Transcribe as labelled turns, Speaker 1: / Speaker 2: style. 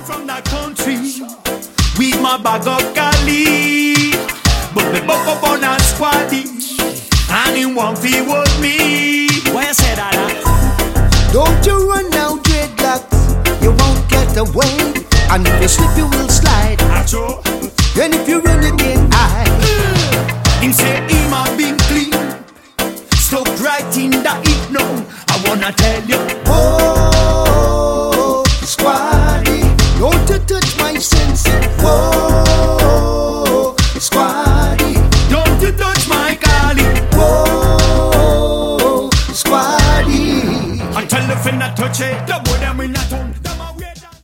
Speaker 1: from the country with my bag of Cali, but me buck up on a squaddy, and he won't feel with me. Why you say that?
Speaker 2: Don't you run now, dreadlocks, you won't get away. And if you slip, you will slide.
Speaker 1: Acho.
Speaker 2: And if you run again,
Speaker 1: him say him a been clean. Stop writing that it now. I wanna tell you,
Speaker 2: oh, squaddy, don't you touch my sense. Oh, squaddy,
Speaker 1: don't you touch my Cali.
Speaker 2: Oh, squaddy,
Speaker 1: and tell the finna touch it.